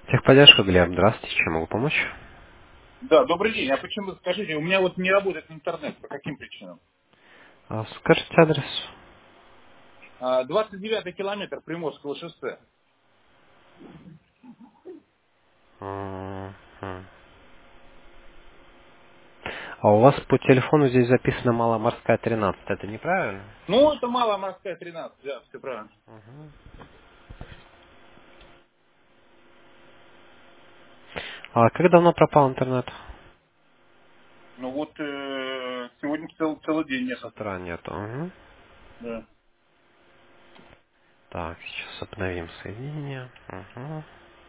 Техподдержка, Глеб, здравствуйте, чем могу помочь? Да, добрый день. А почему, скажите, у меня вот не работает интернет. По каким причинам? Скажите адрес. 29-й километр Приморского шоссе. Мгм. А у вас по телефону здесь записано Маломорская 13, это неправильно? Ну, это Маломорская 13, да, все правильно. А как давно пропал интернет? Ну вот, сегодня целый день С нет. утра нету. Мгм. Да. Так, сейчас обновим соединение. Мгм.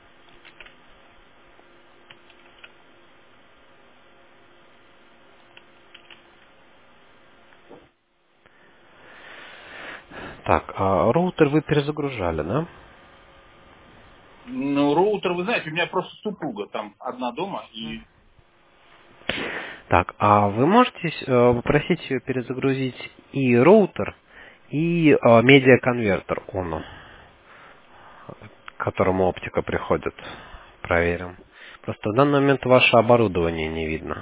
Так, а роутер вы перезагружали, да? Ну, роутер, вы знаете, у меня просто супруга там одна дома, и Так, а вы можете попросить ее перезагрузить и роутер, и медиаконвертер ONU, к которому оптика приходит? Проверим. Просто в данный момент ваше оборудование не видно.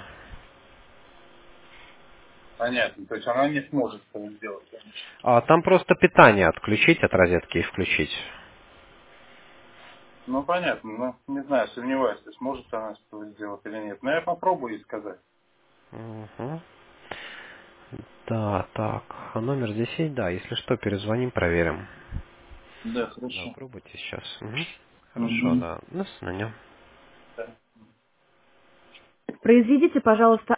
понятно, то есть она не сможет этого сделать, конечно. А там просто питание отключить от розетки и включить. Ну, понятно, но не знаю, сомневаюсь, сможет она этого сделать или нет. Но я попробую ей сказать. Мгм. Да, так. А номер здесь есть, да. Если что, перезвоним, проверим. Да, Да, хорошо. пробуйте сейчас. Мгм. Хорошо, Угу. да. До свидания. Да. Произведите, пожалуйста,